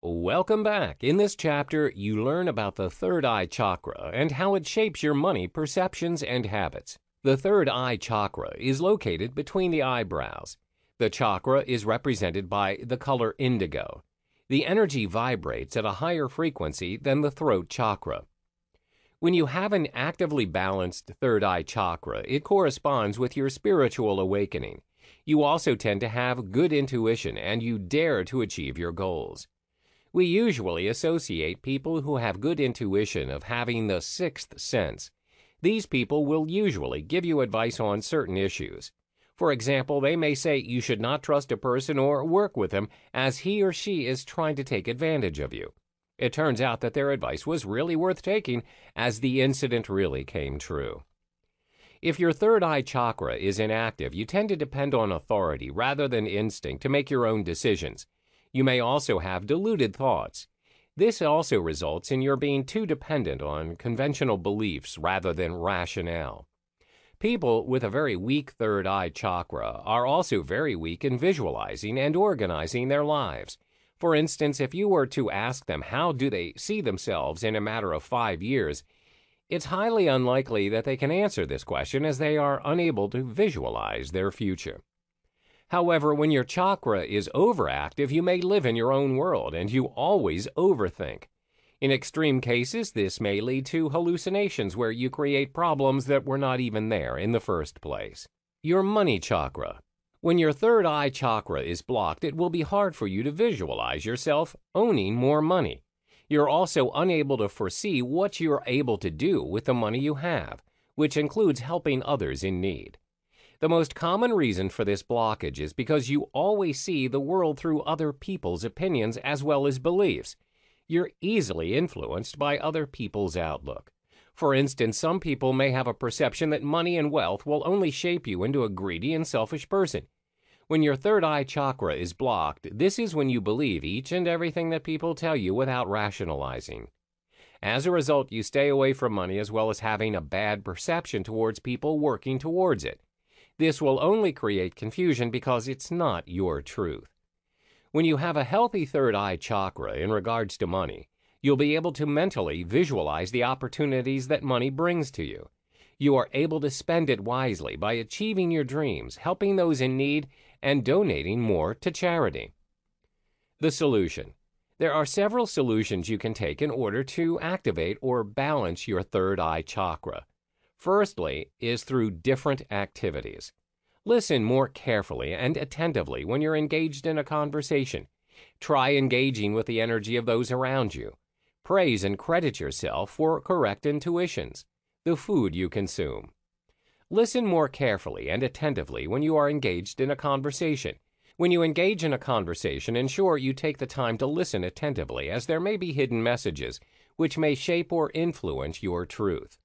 Welcome back. In this chapter, you learn about the third eye chakra and how it shapes your money perceptions and habits. The third eye chakra is located between the eyebrows. The chakra is represented by the color indigo. The energy vibrates at a higher frequency than the throat chakra. When you have an actively balanced third eye chakra, it corresponds with your spiritual awakening. You also tend to have good intuition and you dare to achieve your goals. We usually associate people who have good intuition of having the sixth sense. These people will usually give you advice on certain issues. For example, they may say you should not trust a person or work with him as he or she is trying to take advantage of you. It turns out that their advice was really worth taking as the incident really came true. If your third eye chakra is inactive, you tend to depend on authority rather than instinct to make your own decisions. You may also have deluded thoughts. This also results in your being too dependent on conventional beliefs rather than rationale. People with a very weak third eye chakra are also very weak in visualizing and organizing their lives. For instance, if you were to ask them how do they see themselves in a matter of 5 years, it's highly unlikely that they can answer this question as they are unable to visualize their future. However, when your chakra is overactive, you may live in your own world and you always overthink. In extreme cases, this may lead to hallucinations where you create problems that were not even there in the first place. Your money chakra. When your third eye chakra is blocked, it will be hard for you to visualize yourself owning more money. You're also unable to foresee what you're able to do with the money you have, which includes helping others in need. The most common reason for this blockage is because you always see the world through other people's opinions as well as beliefs. You're easily influenced by other people's outlook. For instance, some people may have a perception that money and wealth will only shape you into a greedy and selfish person. When your third eye chakra is blocked, this is when you believe each and everything that people tell you without rationalizing. As a result, you stay away from money as well as having a bad perception towards people working towards it. This will only create confusion because it's not your truth. When you have a healthy third eye chakra in regards to money, you'll be able to mentally visualize the opportunities that money brings to you. You are able to spend it wisely by achieving your dreams, helping those in need, and donating more to charity. The solution. There are several solutions you can take in order to activate or balance your third eye chakra. Firstly is through different activities. Listen more carefully and attentively when you're engaged in a conversation. Try engaging with the energy of those around you. Praise and credit yourself for correct intuitions. The food you consume. Listen more carefully and attentively when you are engaged in a conversation. When you engage in a conversation, ensure you take the time to listen attentively as there may be hidden messages which may shape or influence your truth.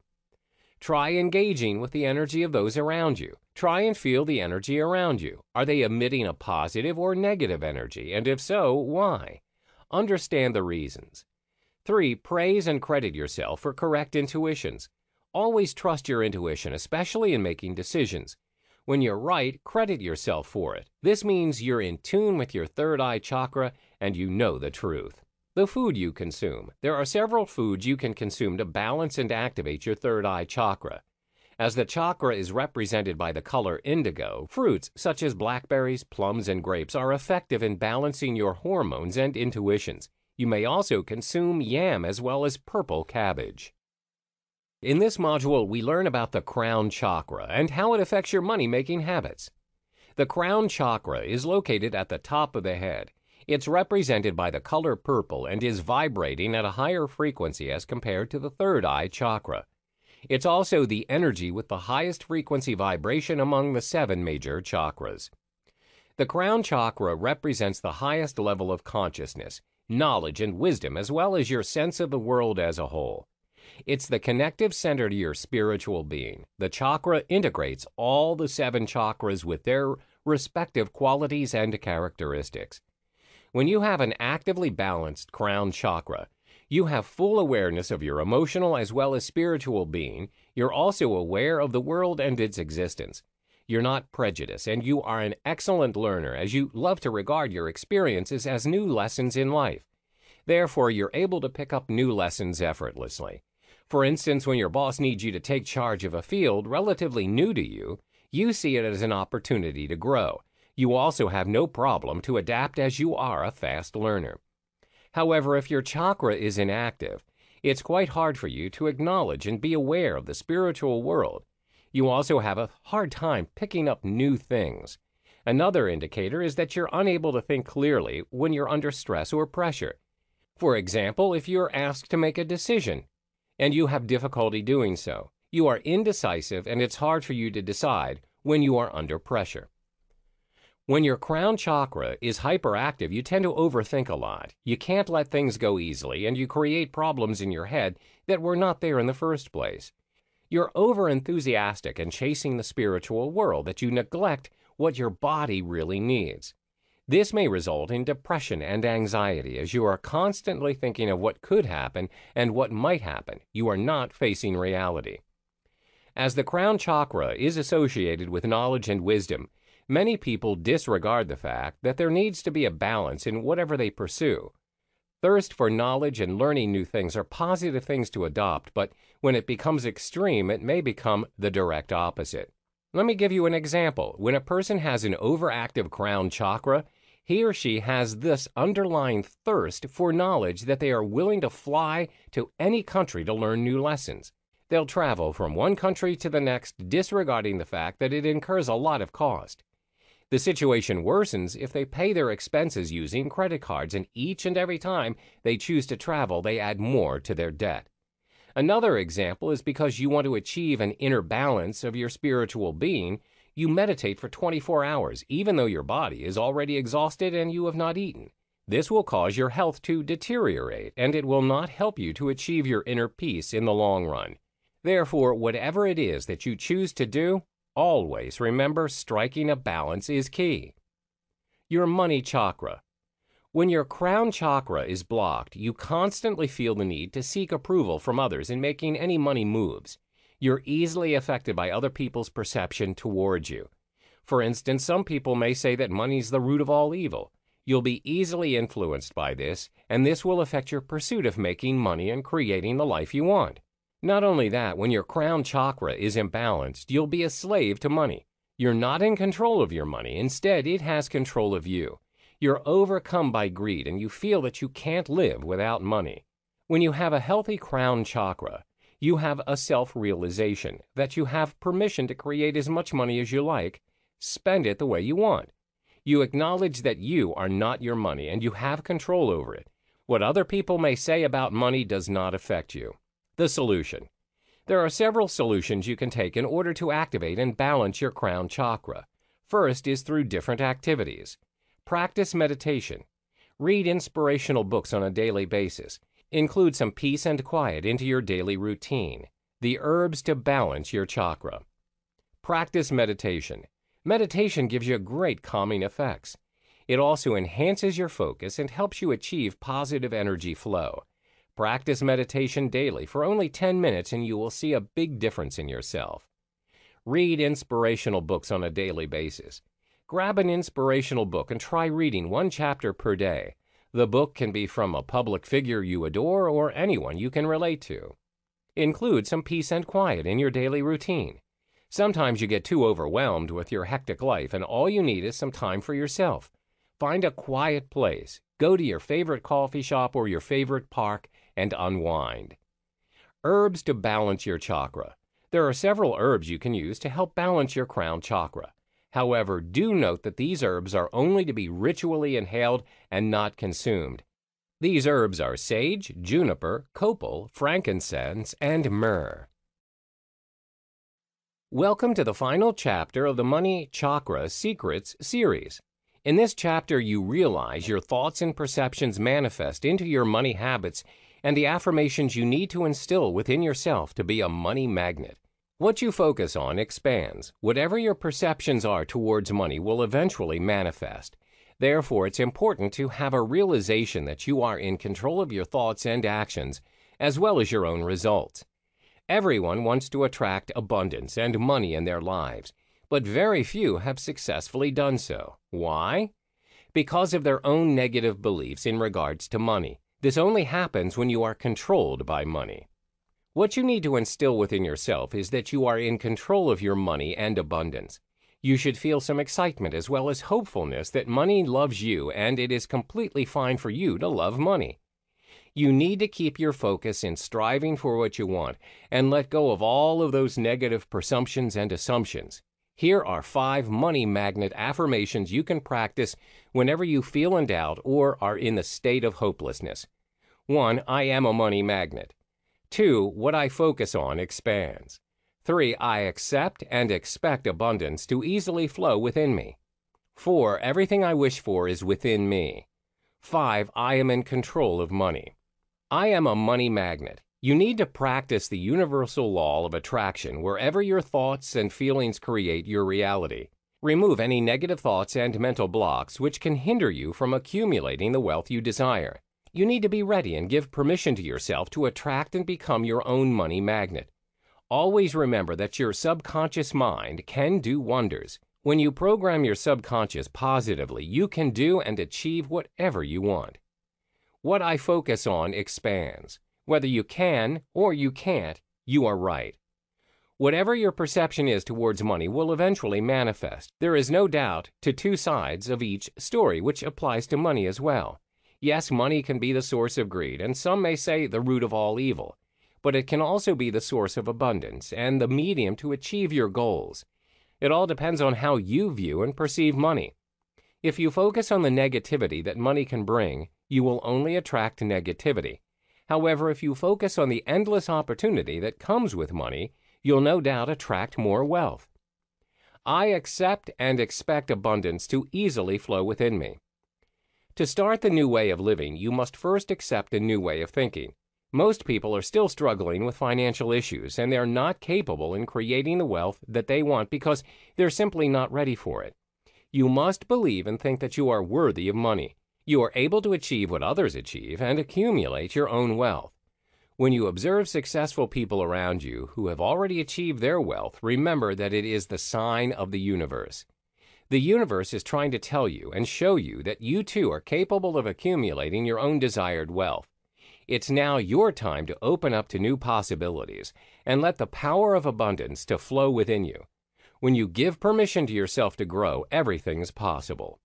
Try engaging with the energy of those around you. Try and feel the energy around you. Are they emitting a positive or negative energy? And if so, why? Understand the reasons. 3. Praise and credit yourself for correct intuitions. Always trust your intuition, especially in making decisions. When you're right, credit yourself for it. This means you're in tune with your third eye chakra and you know the truth. The food you consume. There are several foods you can consume to balance and activate your third eye chakra. As the chakra is represented by the color indigo, fruits such as blackberries, plums, and grapes are effective in balancing your hormones and intuitions. You may also consume yam as well as purple cabbage. In this module, we learn about the crown chakra and how it affects your money-making habits. The crown chakra is located at the top of the head. It's represented by the color purple and is vibrating at a higher frequency as compared to the third eye chakra. It's also the energy with the highest frequency vibration among the 7 major chakras. The crown chakra represents the highest level of consciousness, knowledge, and wisdom, as well as your sense of the world as a whole. It's the connective center to your spiritual being. The chakra integrates all the 7 chakras with their respective qualities and characteristics. When you have an actively balanced crown chakra, you have full awareness of your emotional as well as spiritual being. You're also aware of the world and its existence. You're not prejudiced, and you are an excellent learner as you love to regard your experiences as new lessons in life. Therefore, you're able to pick up new lessons effortlessly. For instance, when your boss needs you to take charge of a field relatively new to you, you see it as an opportunity to grow. You also have no problem to adapt as you are a fast learner. However, if your chakra is inactive, it's quite hard for you to acknowledge and be aware of the spiritual world. You also have a hard time picking up new things. Another indicator is that you're unable to think clearly when you're under stress or pressure. For example, if you're asked to make a decision and you have difficulty doing so, you are indecisive and it's hard for you to decide when you are under pressure. When your crown chakra is hyperactive, you tend to overthink a lot. You can't let things go easily, and you create problems in your head that were not there in the first place. You're over-enthusiastic and chasing the spiritual world that you neglect what your body really needs. This may result in depression and anxiety as you are constantly thinking of what could happen and what might happen. You are not facing reality. As the crown chakra is associated with knowledge and wisdom, many people disregard the fact that there needs to be a balance in whatever they pursue. Thirst for knowledge and learning new things are positive things to adopt, but when it becomes extreme, it may become the direct opposite. Let me give you an example. When a person has an overactive crown chakra, he or she has this underlying thirst for knowledge that they are willing to fly to any country to learn new lessons. They'll travel from one country to the next, disregarding the fact that it incurs a lot of cost. The situation worsens if they pay their expenses using credit cards, and each and every time they choose to travel, they add more to their debt. Another example is because you want to achieve an inner balance of your spiritual being, you meditate for 24 hours, even though your body is already exhausted and you have not eaten. This will cause your health to deteriorate, and it will not help you to achieve your inner peace in the long run. Therefore, whatever it is that you choose to do, always remember striking a balance is key. Your money chakra. When your crown chakra is blocked, you constantly feel the need to seek approval from others in making any money moves. You're easily affected by other people's perception towards you. For instance, some people may say that money's the root of all evil. You'll be easily influenced by this, and this will affect your pursuit of making money and creating the life you want. Not only that, when your crown chakra is imbalanced, you'll be a slave to money. You're not in control of your money. Instead, it has control of you. You're overcome by greed, and you feel that you can't live without money. When you have a healthy crown chakra, you have a self-realization that you have permission to create as much money as you like, spend it the way you want. You acknowledge that you are not your money, and you have control over it. What other people may say about money does not affect you. The solution. There are several solutions you can take in order to activate and balance your crown chakra. First is through different activities. Practice meditation. Read inspirational books on a daily basis. Include some peace and quiet into your daily routine. The herbs to balance your chakra. Practice meditation. Meditation gives you great calming effects. It also enhances your focus and helps you achieve positive energy flow. Practice meditation daily for only 10 minutes and you will see a big difference in yourself. Read inspirational books on a daily basis. Grab an inspirational book and try reading one chapter per day. The book can be from a public figure you adore or anyone you can relate to. Include some peace and quiet in your daily routine. Sometimes you get too overwhelmed with your hectic life and all you need is some time for yourself. Find a quiet place. Go to your favorite coffee shop or your favorite park and unwind. Herbs to balance your chakra. There are several herbs you can use to help balance your crown chakra. However, do note that these herbs are only to be ritually inhaled and not consumed. These herbs are sage, juniper, copal, frankincense, and myrrh. Welcome to the final chapter of the Money Chakra Secrets series. In this chapter, you realize your thoughts and perceptions manifest into your money habits and the affirmations you need to instill within yourself to be a money magnet. What you focus on expands. Whatever your perceptions are towards money will eventually manifest. Therefore, it's important to have a realization that you are in control of your thoughts and actions, as well as your own results. Everyone wants to attract abundance and money in their lives, but very few have successfully done so. Why? Because of their own negative beliefs in regards to money. This only happens when you are controlled by money. What you need to instill within yourself is that you are in control of your money and abundance. You should feel some excitement as well as hopefulness that money loves you and it is completely fine for you to love money. You need to keep your focus in striving for what you want and let go of all of those negative presumptions and assumptions. Here are 5 money magnet affirmations you can practice whenever you feel in doubt or are in the state of hopelessness. 1. I am a money magnet. 2. What I focus on expands. 3. I accept and expect abundance to easily flow within me. 4. Everything I wish for is within me. 5. I am in control of money. I am a money magnet. You need to practice the universal law of attraction wherever your thoughts and feelings create your reality. Remove any negative thoughts and mental blocks which can hinder you from accumulating the wealth you desire. You need to be ready and give permission to yourself to attract and become your own money magnet. Always remember that your subconscious mind can do wonders. When you program your subconscious positively, you can do and achieve whatever you want. What I focus on expands. Whether you can or you can't, you are right. Whatever your perception is towards money will eventually manifest. There is no doubt to 2 sides of each story, which applies to money as well. Yes, money can be the source of greed, and some may say the root of all evil. But it can also be the source of abundance and the medium to achieve your goals. It all depends on how you view and perceive money. If you focus on the negativity that money can bring, you will only attract negativity. However, if you focus on the endless opportunity that comes with money, you'll no doubt attract more wealth. I accept and expect abundance to easily flow within me. To start the new way of living, you must first accept a new way of thinking. Most people are still struggling with financial issues, and they're not capable in creating the wealth that they want because they're simply not ready for it. You must believe and think that you are worthy of money. You are able to achieve what others achieve and accumulate your own wealth. When you observe successful people around you who have already achieved their wealth, remember that it is the sign of the universe. The universe is trying to tell you and show you that you too are capable of accumulating your own desired wealth. It's now your time to open up to new possibilities and let the power of abundance to flow within you. When you give permission to yourself to grow, everything's possible.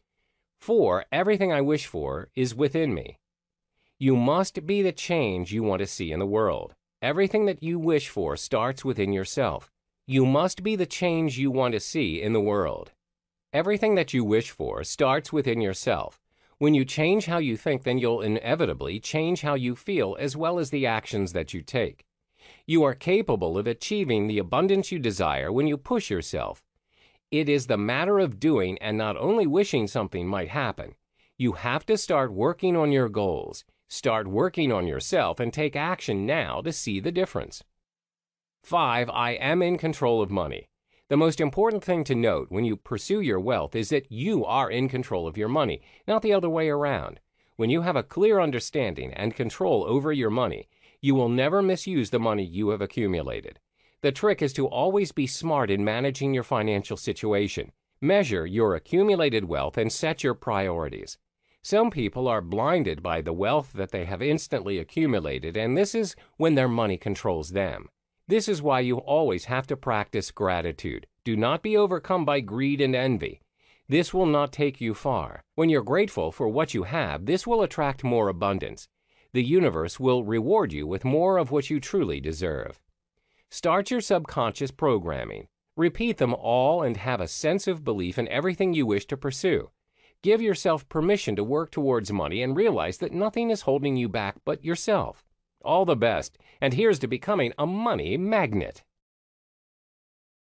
4. Everything I wish for is within me. You must be the change you want to see in the world. Everything that you wish for starts within yourself. You must be the change you want to see in the world. Everything that you wish for starts within yourself. When you change how you think, then you'll inevitably change how you feel as well as the actions that you take. You are capable of achieving the abundance you desire when you push yourself. It is the matter of doing and not only wishing something might happen. You have to start working on your goals, start working on yourself, and take action now to see the difference. 5. I am in control of money. The most important thing to note when you pursue your wealth is that you are in control of your money, not the other way around. When you have a clear understanding and control over your money, you will never misuse the money you have accumulated. The trick is to always be smart in managing your financial situation. Measure your accumulated wealth and set your priorities. Some people are blinded by the wealth that they have instantly accumulated, and this is when their money controls them. This is why you always have to practice gratitude. Do not be overcome by greed and envy. This will not take you far. When you're grateful for what you have, this will attract more abundance. The universe will reward you with more of what you truly deserve. Start your subconscious programming. Repeat them all and have a sense of belief in everything you wish to pursue. Give yourself permission to work towards money and realize that nothing is holding you back but yourself. All the best, and here's to becoming a money magnet.